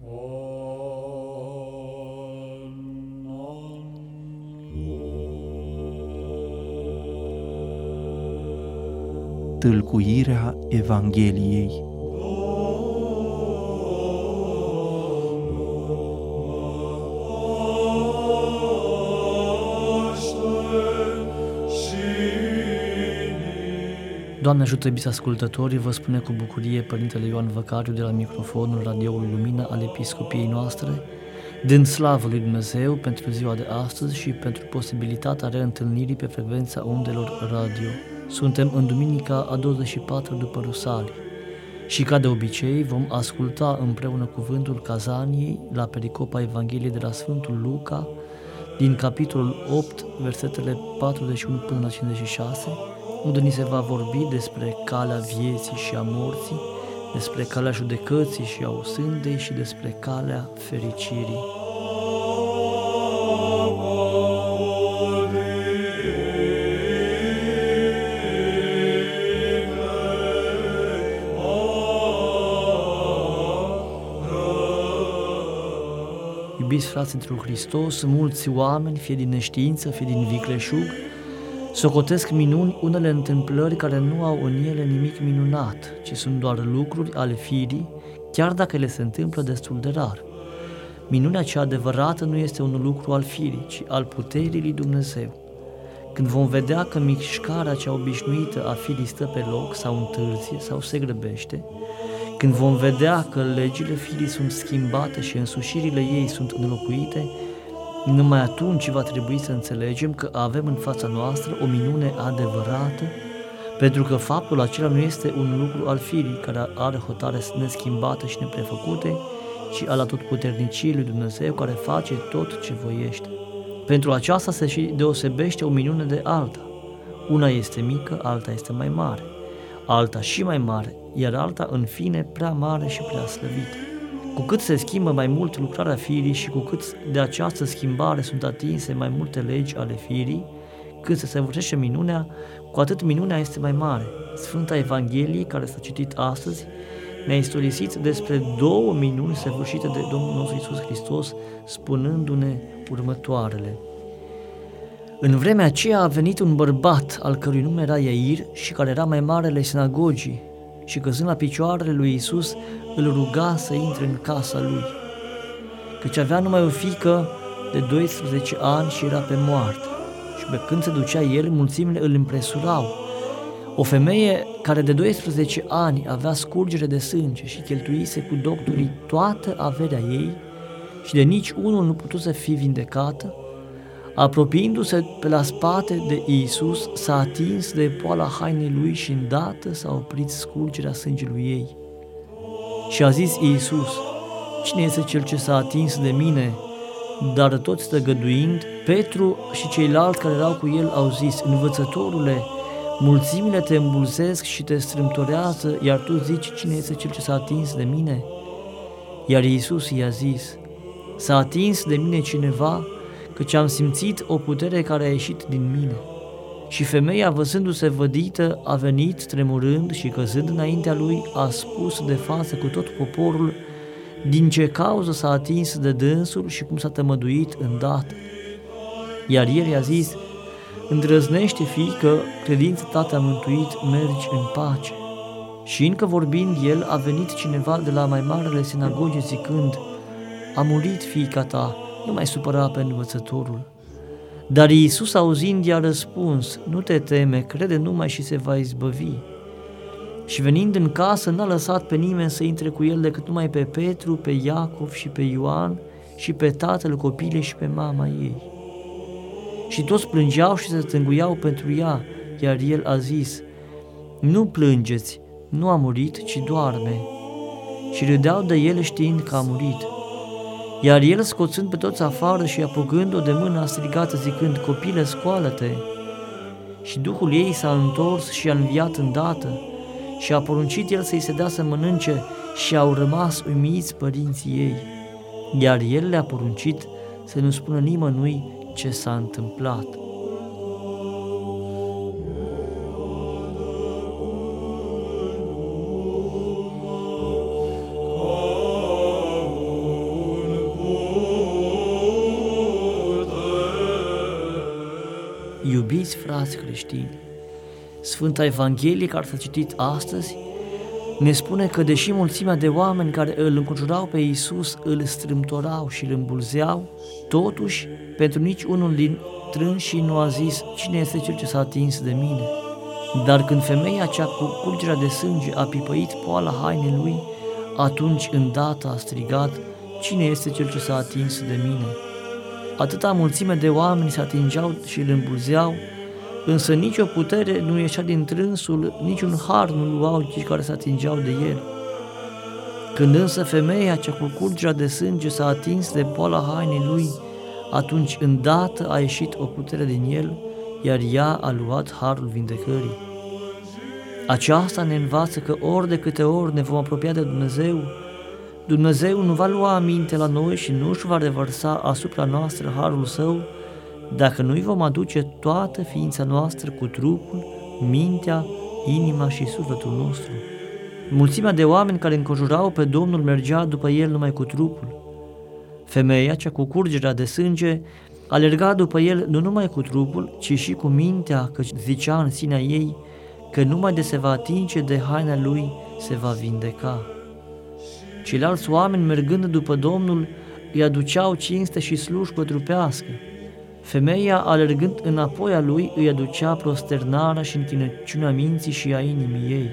Tâlcuirea Evangheliei. Doamne ajută, iubiți ascultători, vă spune cu bucurie Părintele Ioan Văcariu de la microfonul radioului Lumina al Episcopiei noastre, dând slavă lui Dumnezeu pentru ziua de astăzi și pentru posibilitatea reîntâlnirii pe frecvența undelor radio. Suntem în duminica a 24 după Rusalii și, ca de obicei, vom asculta împreună cuvântul Cazaniei la pericopa Evangheliei de la Sfântul Luca, din capitolul 8, versetele 41 până la 56, unde ni se va vorbi despre calea vieții și a morții, despre calea judecății și a osândei și despre calea fericirii. Iubiți frați într-un Hristos, mulți oameni, fie din neștiință, fie din vicleșug, socotesc minuni unele întâmplări care nu au în ele nimic minunat, ci sunt doar lucruri ale firii, chiar dacă le se întâmplă destul de rar. Minunea cea adevărată nu este un lucru al firii, ci al puterii lui Dumnezeu. Când vom vedea că mișcarea cea obișnuită a firii stă pe loc sau întârzie sau se grăbește, când vom vedea că legile firii sunt schimbate și însușirile ei sunt înlocuite, numai atunci va trebui să înțelegem că avem în fața noastră o minune adevărată, pentru că faptul acela nu este un lucru al firii care are hotare neschimbate și neprefăcute, ci al atotputerniciei lui Dumnezeu care face tot ce voiește. Pentru aceasta se și deosebește o minune de alta. Una este mică, alta este mai mare, alta și mai mare, iar alta, în fine, prea mare și prea slăvită. Cu cât se schimbă mai mult lucrarea firii și cu cât de această schimbare sunt atinse mai multe legi ale firii, când se săvârșește minunea, cu atât minunea este mai mare. Sfânta Evanghelie, care s-a citit astăzi, ne-a istorisit despre două minuni săvârșite de Domnul nostru Iisus Hristos, spunându-ne următoarele. În vremea aceea a venit un bărbat, al cărui nume era Iair și care era mai marele sinagogii, și căzând la picioarele lui Iisus, îl ruga să intre în casa lui, căci avea numai o fiică de 12 ani și era pe moarte. Și pe când se ducea el, mulțimile îl împresurau. O femeie care de 12 ani avea scurgere de sânge și cheltuise cu doctorii toată averea ei și de nici unul nu putuse fi vindecată, apropiindu-se pe la spate de Iisus, s-a atins de poala hainei lui și îndată s-a oprit scurgerea sângelui ei. Și a zis Iisus: cine este cel ce s-a atins de mine? Dar toți tăgăduind, Petru și ceilalți care erau cu el au zis: Învățătorule, mulțimile te îmbulzesc și te strâmtorează, iar tu zici: cine este cel ce s-a atins de mine? Iar Iisus i-a zis: s-a atins de mine cineva, căci am simțit o putere care a ieșit din mine. Și femeia, văzându-se vădită, a venit tremurând și căzând înaintea lui, a spus de față cu tot poporul din ce cauză s-a atins de dânsul și cum s-a tămăduit îndată. Iar el i-a zis: îndrăznește, fiică, credința ta te-a mântuit, mergi în pace. Și încă vorbind el, a venit cineva de la mai marele sinagogie zicând: a murit fiica ta, nu mai supăra pe învățătorul. Dar Iisus, auzind, i-a răspuns: nu te teme, crede numai și se va izbăvi. Și venind în casă, n-a lăsat pe nimeni să intre cu el decât numai pe Petru, pe Iacov și pe Ioan și pe tatăl copilei și pe mama ei. Și toți plângeau și se tânguiau pentru ea, iar el a zis: nu plângeți, nu a murit, ci doarme. Și râdeau de el știind că a murit. Iar el, scoțând pe toți afară și apucând-o de mână, a strigat zicând: copile, scoală-te! Și duhul ei s-a întors și a înviat îndată și a poruncit el să-i se dea să mănânce și au rămas uimiți părinții ei. Iar el le-a poruncit să nu spună nimănui ce s-a întâmplat. Iubiți frați creștini, Sfânta Evanghelie care s-a citit astăzi ne spune că deși mulțimea de oameni care îl înconjurau pe Iisus îl strâmtorau și îl îmbulzeau, totuși pentru nici unul din trânșii nu a zis: cine este cel ce s-a atins de mine? Dar când femeia cea cu curgerea de sânge a pipăit poala hainei lui, atunci îndată a strigat: cine este cel ce s-a atins de mine? Atâta mulțime de oameni se atingeau și îl îmbulzeau, însă nicio putere nu ieșea din trânsul, niciun har nu luau cei care se atingeau de el. Când însă femeia cea cu curgerea de sânge s-a atins de poala hainei lui, atunci îndată a ieșit o putere din el, iar ea a luat harul vindecării. Aceasta ne învață că ori de câte ori ne vom apropia de Dumnezeu, Dumnezeu nu va lua aminte la noi și nu își va revărsa asupra noastră harul său, dacă nu-i vom aduce toată ființa noastră cu trupul, mintea, inima și sufletul nostru. Mulțimea de oameni care înconjurau pe Domnul mergea după el numai cu trupul. Femeia, cea cu curgerea de sânge, alerga după el nu numai cu trupul, ci și cu mintea, căci zicea în sinea ei că numai de se va atinge de haina lui se va vindeca. Ceilalți oameni, mergând după Domnul, îi aduceau cinste și slujbă trupească. Femeia, alergând înapoi a lui, îi aducea prosternarea și închinăciunea minții și a inimii ei.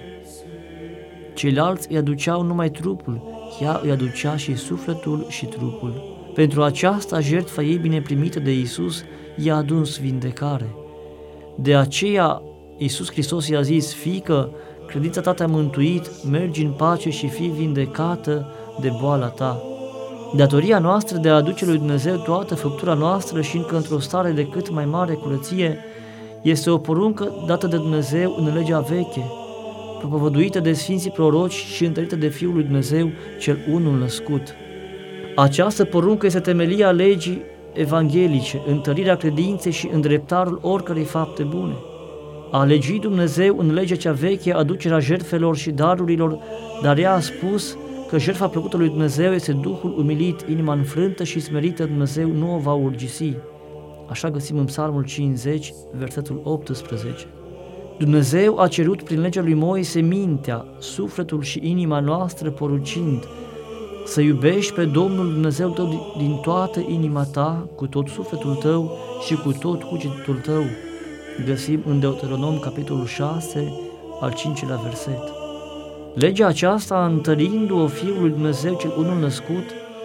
Ceilalți îi aduceau numai trupul, ea îi aducea și sufletul și trupul. Pentru aceasta jertfa ei bine primită de Iisus i-a adus vindecare. De aceea Iisus Hristos i-a zis: fiică, credința ta te-a mântuit, mergi în pace și fii vindecată de boala ta. Datoria noastră de a aduce lui Dumnezeu toată făptura noastră și încă într-o stare de cât mai mare curăție este o poruncă dată de Dumnezeu în legea veche, propovăduită de Sfinții Proroci și întărită de Fiul lui Dumnezeu, cel unul născut. Această poruncă este temelia legii evanghelice, întărirea credinței și îndreptarul oricărei fapte bune. A legii Dumnezeu în legea cea veche aducerea jertfelor și darurilor, dar ea a spus că jertfa plăcută lui Dumnezeu este Duhul umilit, inima înfrântă și smerită, Dumnezeu nu o va urgisi. Așa găsim în Psalmul 50, versetul 18. Dumnezeu a cerut prin legea lui Moise mintea, sufletul și inima noastră, poruncind să iubești pe Domnul Dumnezeu tău din toată inima ta, cu tot sufletul tău și cu tot cugetul tău. Găsim în Deuteronom, capitolul 6, al 5-lea verset. Legea aceasta, întărindu-o Fiul lui Dumnezeu cel unul născut,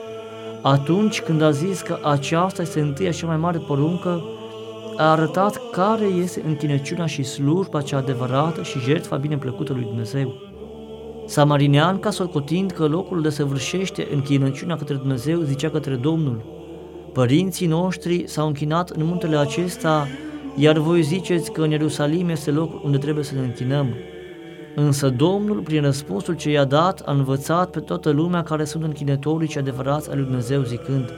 atunci când a zis că aceasta este întâia și mai mare poruncă, a arătat care este închinăciunea și slujba cea adevărată și jertfa bineplăcută lui Dumnezeu. Samarineanca, socotind că locul desăvârșește închinăciunea către Dumnezeu, zicea către Domnul: părinții noștri s-au închinat în muntele acesta, iar voi ziceți că în Ierusalim este locul unde trebuie să ne închinăm. Însă Domnul, prin răspunsul ce i-a dat, a învățat pe toată lumea care sunt închinătorii și adevărați al lui Dumnezeu, zicând: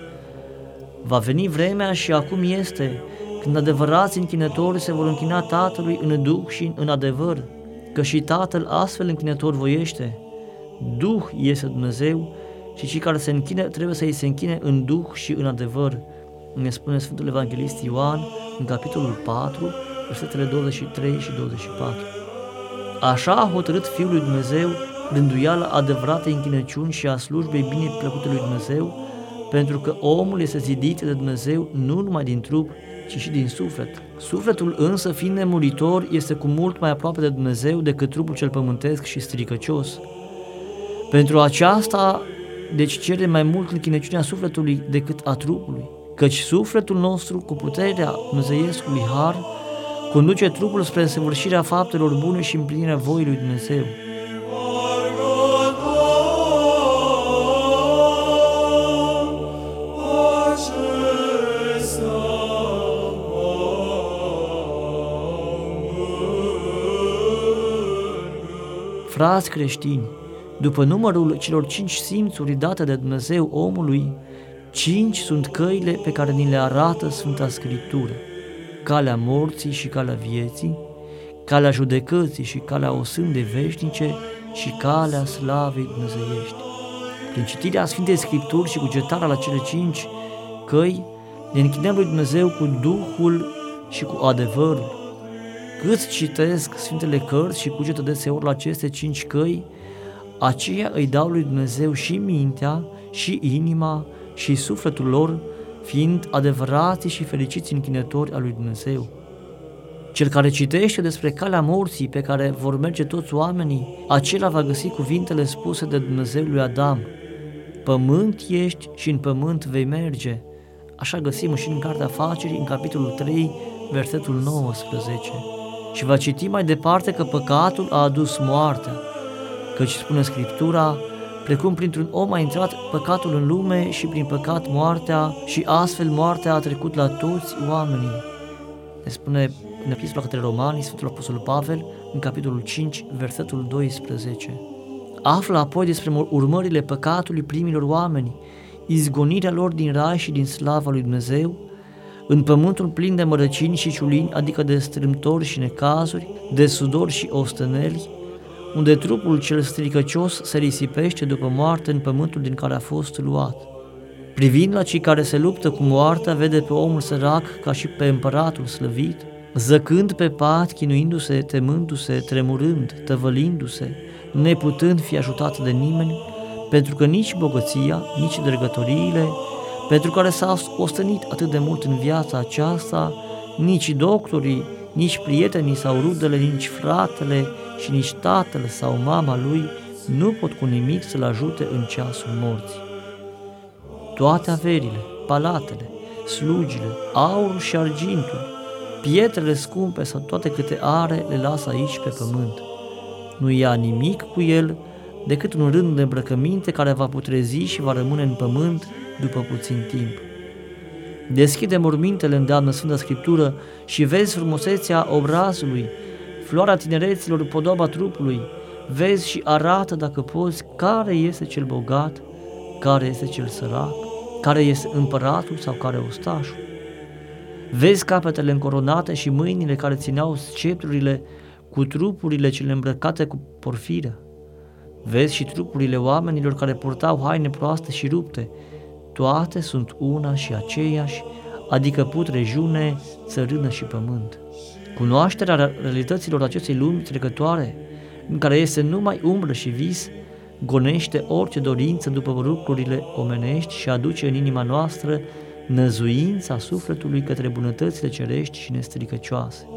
va veni vremea și acum este, când adevărați închinători se vor închina Tatălui în Duh și în adevăr, că și Tatăl astfel închinător voiește. Duh este Dumnezeu și cei care se închină trebuie să îi se închine în Duh și în adevăr, ne spune Sfântul Evanghelist Ioan în capitolul 4, versetele 23 și 24. Așa a hotărât Fiul lui Dumnezeu rânduiala adevăratei închinăciuni și a slujbei bine plăcute lui Dumnezeu, pentru că omul este zidit de Dumnezeu nu numai din trup, ci și din suflet. Sufletul însă, fiind nemuritor, este cu mult mai aproape de Dumnezeu decât trupul cel pământesc și stricăcios. Pentru aceasta, deci cere mai mult închinăciunea sufletului decât a trupului, căci sufletul nostru, cu puterea dumnezeiescului har, conduce trupul spre însăvârșirea faptelor bune și împlinirea voii lui Dumnezeu. Frați creștini, după numărul celor 5 simțuri date de Dumnezeu omului, 5 sunt căile pe care ni le arată Sfânta Scriptură: calea morții și calea vieții, calea judecății și calea osândei veșnice și calea slavei dumnezeiești. Prin citirea Sfintei Scripturi și cugetarea la cele 5 căi, ne închinăm lui Dumnezeu cu Duhul și cu adevărul. Câți citesc Sfintele Cărți și cugetă deseori la aceste 5 căi, aceia îi dau lui Dumnezeu și mintea, și inima, și sufletul lor, fiind adevărați și fericiți închinători al lui Dumnezeu. Cel care citește despre calea morții pe care vor merge toți oamenii, acela va găsi cuvintele spuse de Dumnezeu lui Adam: pământ ești și în pământ vei merge. Așa găsim și în Cartea Afacerii, în capitolul 3, versetul 19. Și va citi mai departe că păcatul a adus moartea, căci spune Scriptura: precum printr-un om a intrat păcatul în lume și prin păcat moartea, și astfel moartea a trecut la toți oamenii. Ne spune în Epistola către Romani Sfântul Apostol Pavel, în capitolul 5, versetul 12. Află apoi despre urmările păcatului primilor oameni, izgonirea lor din rai și din slava lui Dumnezeu, în pământul plin de mărăcini și ciulini, adică de strâmtori și necazuri, de sudori și osteneli, unde trupul cel stricăcios se risipește după moarte în pământul din care a fost luat. Privind la cei care se luptă cu moartea, vede pe omul sărac ca și pe împăratul slăvit, zăcând pe pat, chinuindu-se, temându-se, tremurând, tăvălindu-se, neputând fi ajutat de nimeni, pentru că nici bogăția, nici dregătoriile, pentru care s-a ostenit atât de mult în viața aceasta, nici doctorii, nici prietenii sau rudele, nici fratele și nici tatăl sau mama lui nu pot cu nimic să-l ajute în ceasul morții. Toate averile, palatele, slugile, aurul și argintul, pietrele scumpe sau toate câte are le lasă aici pe pământ. Nu ia nimic cu el decât un rând de îmbrăcăminte care va putrezi și va rămâne în pământ după puțin timp. Deschide mormintele, îndeamnă Sfânta Scriptură, și vezi frumusețea obrazului, floarea tinereților, podoba trupului, vezi și arată, dacă poți, care este cel bogat, care este cel sărac, care este împăratul sau care ostașul. Vezi capetele încoronate și mâinile care țineau sceptrurile cu trupurile cele îmbrăcate cu porfiră. Vezi și trupurile oamenilor care purtau haine proaste și rupte. Toate sunt una și aceeași, adică putrejune, țărână și pământ. Cunoașterea realităților acestei lumi trecătoare, în care este numai umbră și vis, gonește orice dorință după lucrurile omenești și aduce în inima noastră năzuința sufletului către bunătățile cerești și nestricăcioase.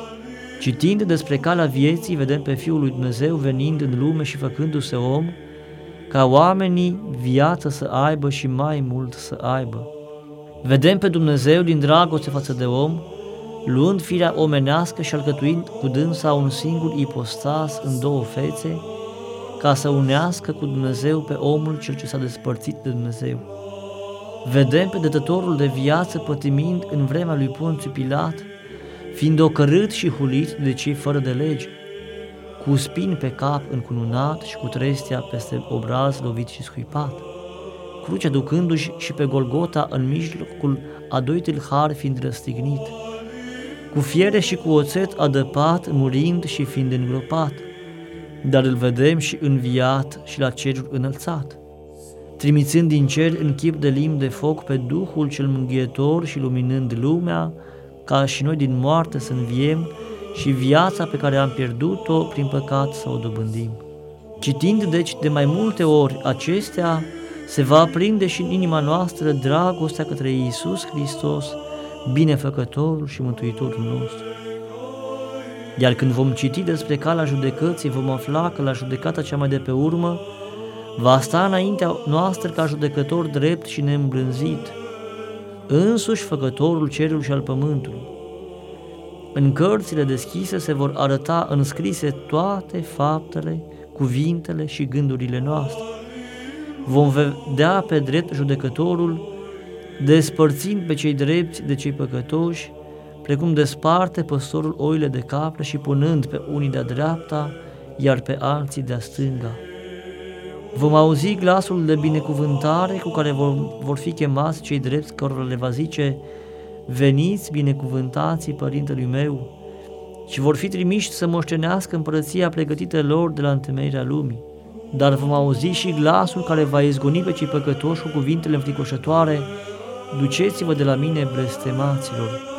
Citind despre calea vieții, vedem pe Fiul lui Dumnezeu venind în lume și făcându-se om, ca oamenii viață să aibă și mai mult să aibă. Vedem pe Dumnezeu din dragoste față de om, luând firea omenească și alcătuind cu dânsa un singur ipostas în două fețe, ca să unească cu Dumnezeu pe omul cel ce s-a despărțit de Dumnezeu. Vedem pe Dătătorul de viață pătimind în vremea lui Ponțiu Pilat, fiind ocărât și hulit de cei fără de lege, cu spini pe cap încununat și cu trestia peste obraz lovit și scuipat, crucea ducându-și și pe Golgota în mijlocul a doi tâlhari fiind răstignit, cu fiere și cu oțet adăpat, murind și fiind îngropat, dar îl vedem și înviat și la cerul înălțat, trimițând din cer în chip de limb de foc pe Duhul cel mângâietor și luminând lumea, ca și noi din moarte să înviem și viața pe care am pierdut-o prin păcat să o dobândim. Citind deci de mai multe ori acestea, se va aprinde și în inima noastră dragostea către Iisus Hristos, binefăcătorul și mântuitorul nostru. Iar când vom citi despre calea judecății, vom afla că la judecata cea mai de pe urmă va sta înaintea noastră ca judecător drept și neîmblânzit, însuși Făcătorul cerului și al pământului. În cărțile deschise se vor arăta înscrise toate faptele, cuvintele și gândurile noastre. Vom vedea pe drept judecătorul, despărțind pe cei drepți de cei păcătoși, precum desparte păstorul oile de capră și punând pe unii de-a dreapta, iar pe alții de-a stânga. Vom auzi glasul de binecuvântare cu care vor fi chemați cei drepți, cărora le va zice: veniți, binecuvântații părintelui meu, și vor fi trimiși să moștenească împărăția pregătită lor de la întemeierea lumii. Dar vom auzi și glasul care va izgoni pe cei păcătoși cu cuvintele înfricoșătoare: duceți-vă de la mine, blestemaților,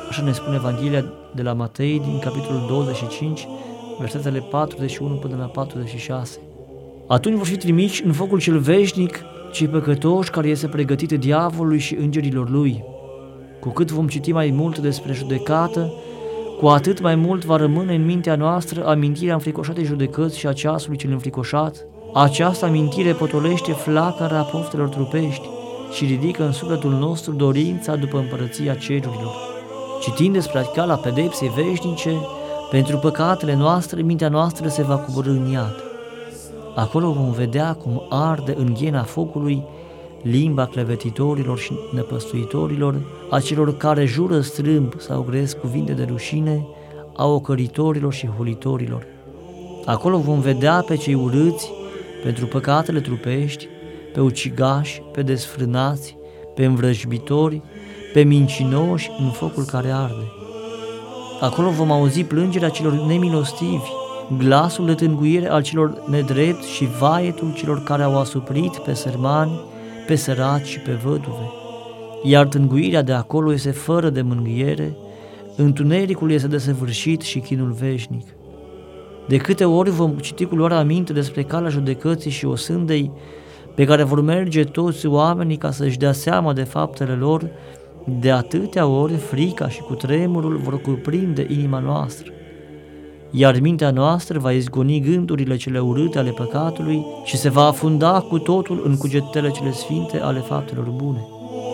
Așa ne spune Evanghelia de la Matei din capitolul 25, versetele 41 până la 46. Atunci vor fi trimiși în focul cel veșnic cei păcătoși care este pregătit diavolului și îngerilor lui. Cu cât vom citi mai mult despre judecată, cu atât mai mult va rămâne în mintea noastră amintirea înfricoșatei judecăți și a ceasului cel înfricoșat. Această amintire potolește flacăra poftelor trupești și ridică în sufletul nostru dorința după împărăția cerurilor. Citind despre cala pedepsei veșnice, pentru păcatele noastre, mintea noastră se va coborî în iad. Acolo vom vedea cum arde în ghena focului limba clevetitorilor și năpăstuitorilor, a celor care jură strâmb sau gresc cuvinte de rușine, a ocăritorilor și hulitorilor. Acolo vom vedea pe cei urâți pentru păcatele trupești, pe ucigași, pe desfrânați, pe învrăjbitori, pe mincinoși în focul care arde. Acolo vom auzi plângerea celor nemilostivi, glasul de tânguire al celor nedrepți și vaietul celor care au asuprit pe sărmani, pe săraci și pe văduve. Iar tânguirea de acolo este fără de mângâiere, întunericul este desăvârșit și chinul veșnic. De câte ori vom citi cu luarea aminte despre calea judecății și osândei pe care vor merge toți oamenii ca să-și dea seama de faptele lor, de atâtea ori frica și cutremurul vor cuprinde inima noastră, iar mintea noastră va izgoni gândurile cele urâte ale păcatului și se va afunda cu totul în cugetele cele sfinte ale faptelor bune.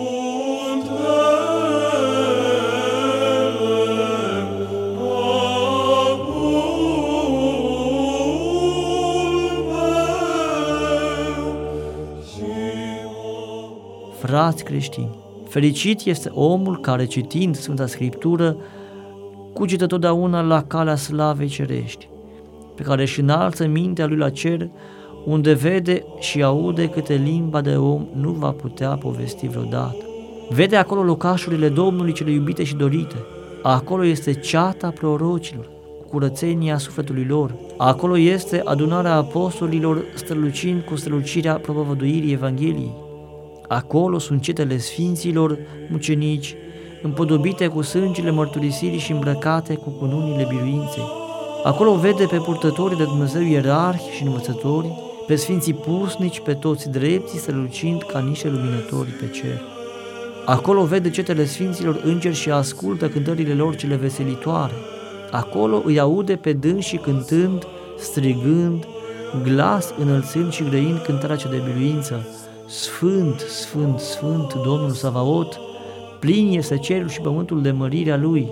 Frați creștini, fericit este omul care, citind Sfânta Scriptură, cugetă totdeauna la calea slavei cerești, pe care își înalță mintea lui la cer, unde vede și aude câte limba de om nu va putea povesti vreodată. Vede acolo locașurile Domnului cele iubite și dorite, acolo este ceata prorocilor, curățenia sufletului lor, acolo este adunarea apostolilor strălucind cu strălucirea propovăduirii Evangheliei. Acolo sunt cetele sfinților mucenici, împodobite cu sângele mărturisirii și îmbrăcate cu cununile biruinței. Acolo vede pe purtătorii de Dumnezeu ierarhi și învățători, pe sfinții pusnici, pe toți drepții strălucind ca niște luminători pe cer. Acolo vede cetele sfinților îngeri și ascultă cântările lor cele veselitoare. Acolo îi aude pe dânsii cântând, strigând, glas înălțând și grăind cântarea cea de biruință: Sfânt, Sfânt, Sfânt, Domnul Savaot, plin este cerul și pământul de mărirea Lui.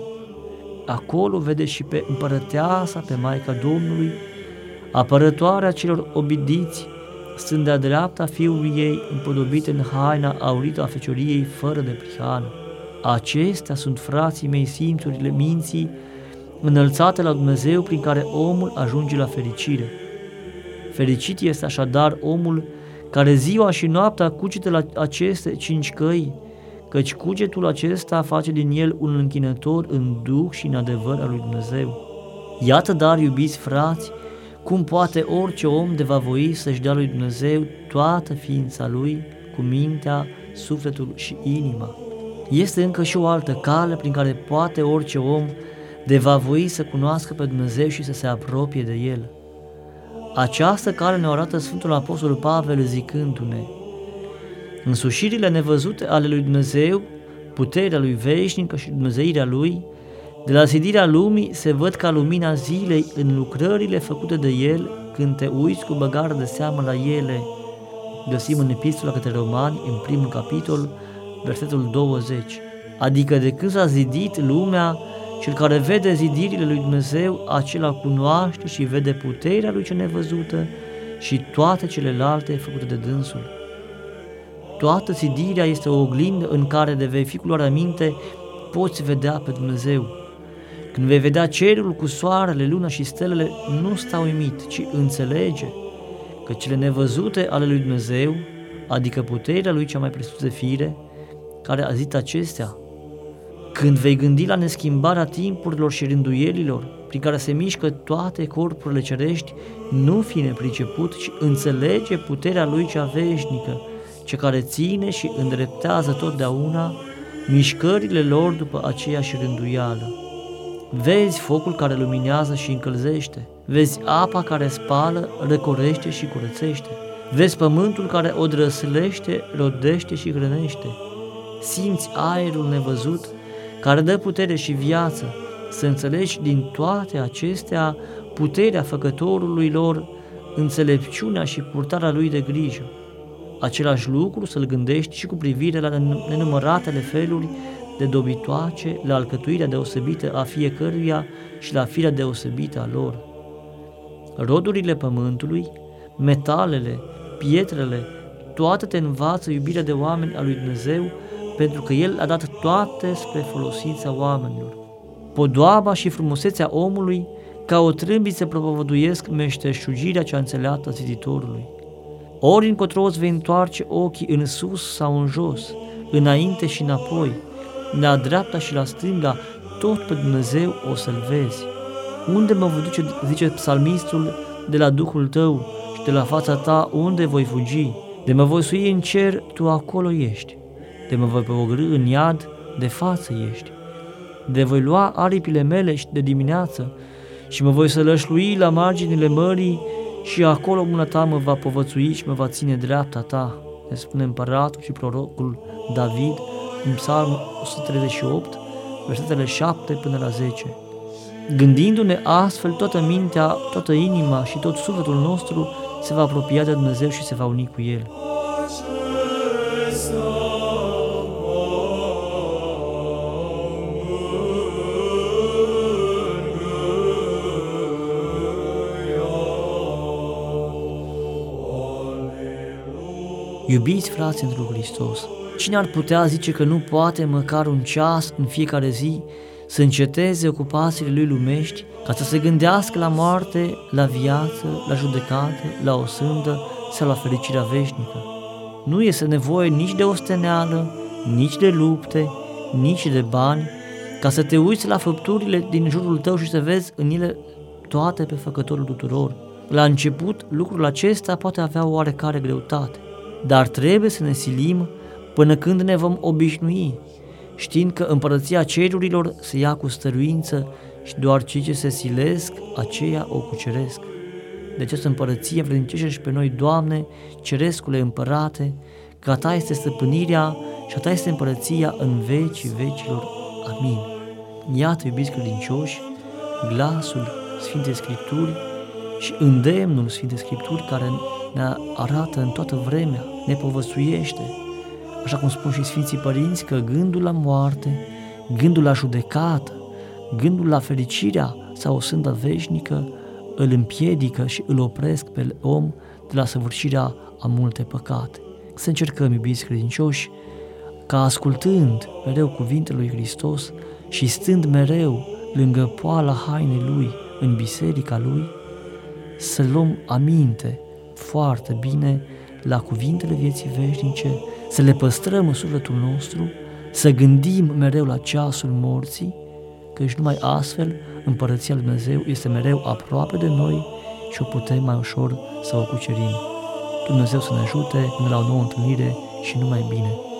Acolo vede și pe împărăteasa, pe Maica Domnului, apărătoarea celor obidiți, stând de-a dreapta Fiului ei, împodobite în haina aurită a fecioriei fără de prihană. Acestea sunt, frații mei, simțurile minții, înălțate la Dumnezeu, prin care omul ajunge la fericire. Fericit este așadar omul care ziua și noaptea cugetă la aceste 5 căi, căci cugetul acesta face din el un închinător în duh și în adevăr al lui Dumnezeu. Iată dar, iubiți frați, cum poate orice om de va voi să-și dea lui Dumnezeu toată ființa lui, cu mintea, sufletul și inima. Este încă și o altă cale prin care poate orice om de va voi să cunoască pe Dumnezeu și să se apropie de El. Această cale ne arată Sfântul Apostol Pavel zicându-ne: însușirile nevăzute ale lui Dumnezeu, puterea lui veșnică și dumnezeirea lui, de la zidirea lumii se văd ca lumina zilei în lucrările făcute de El când te uiți cu băgare de seamă la ele. Găsim în Epistola către Romani, în primul capitol, versetul 20. Adică de când s-a zidit lumea, cel care vede zidirile lui Dumnezeu, acela cunoaște și vede puterea lui cea nevăzută și toate celelalte făcute de dânsul. Toată zidirea este o oglindă în care de vei fi cu luarea minte, poți vedea pe Dumnezeu. Când vei vedea cerul cu soarele, luna și stelele, nu sta uimit, ci înțelege că cele nevăzute ale lui Dumnezeu, adică puterea lui cea mai presus de fire, care a zis acestea. Când vei gândi la neschimbarea timpurilor și rânduielilor, prin care se mișcă toate corpurile cerești, nu fi nepriceput, ci înțelege puterea lui cea veșnică, cea care ține și îndreptează totdeauna mișcările lor după aceeași rânduială. Vezi focul care luminează și încălzește, vezi apa care spală, răcorește și curățește, vezi pământul care o drăslește, rodește și hrănește, simți aerul nevăzut care dă putere și viață, să înțelegi din toate acestea puterea Făcătorului lor, înțelepciunea și purtarea lui de grijă. Același lucru să-l gândești și cu privire la nenumăratele feluri de dobitoace, la alcătuirea deosebită a fiecăruia și la firea deosebită a lor. Rodurile pământului, metalele, pietrele, toate te învață iubirea de oameni a lui Dumnezeu, pentru că El a dat toate spre folosința oamenilor. Podoaba și frumusețea omului ca o trâmbiță propovăduiesc meșteșugirea cea înțeleaptă a ziditorului. Ori încotro îți vei întoarce ochii în sus sau în jos, înainte și înapoi, la dreapta și la stânga, tot pe Dumnezeu o să-L vezi. Unde mă voi duce, zice psalmistul, de la Duhul tău și de la fața ta unde voi fugi? De mă voi sui în cer, tu acolo ești. De mă voi pogorî în iad, de față ești. De voi lua aripile mele de dimineață și mă voi sălășlui la marginile mării și acolo mâna ta mă va povățui și mă va ține dreapta ta, ne spune împăratul și prorocul David în Psalmul 138, versetele 7 până la 10. Gândindu-ne astfel, toată mintea, toată inima și tot sufletul nostru se va apropia de Dumnezeu și se va uni cu El. Iubiți frați într Hristos, cine ar putea zice că nu poate măcar un ceas în fiecare zi să înceteze ocupațiile lui lumești ca să se gândească la moarte, la viață, la judecată, la o sândă sau la fericirea veșnică? Nu este nevoie nici de osteneală, nici de lupte, nici de bani, ca să te uiți la făpturile din jurul tău și să vezi în ele toate pe Făcătorul tuturor. La început, lucrul acesta poate avea o oarecare greutate, dar trebuie să ne silim până când ne vom obișnui, știind că împărăția cerurilor se ia cu stăruință și doar cei ce se silesc, aceia o cuceresc. De această împărăție vrednicește și pe noi, Doamne, cerescule împărate, că a Ta este stăpânirea și a Ta este împărăția în vecii vecilor. Amin. Iată, iubiți credincioși, glasul Sfintei Scripturi și îndemnul Sfintei Scripturi care ne arată în toată vremea, ne povățuiește, așa cum spun și Sfinții Părinți, că gândul la moarte, gândul la judecată, gândul la fericirea sau o sândă veșnică îl împiedică și îl opresc pe om de la săvârșirea a multe păcate. Să încercăm, iubiți credincioși, ca ascultând mereu cuvintele lui Hristos și stând mereu lângă poala hainei Lui, în biserica Lui, să luăm aminte foarte bine la cuvintele vieții veșnice, să le păstrăm în sufletul nostru, să gândim mereu la ceasul morții, căci numai astfel împărăția lui Dumnezeu este mereu aproape de noi și o putem mai ușor să o cucerim. Dumnezeu să ne ajute până la o nouă întâlnire și numai bine!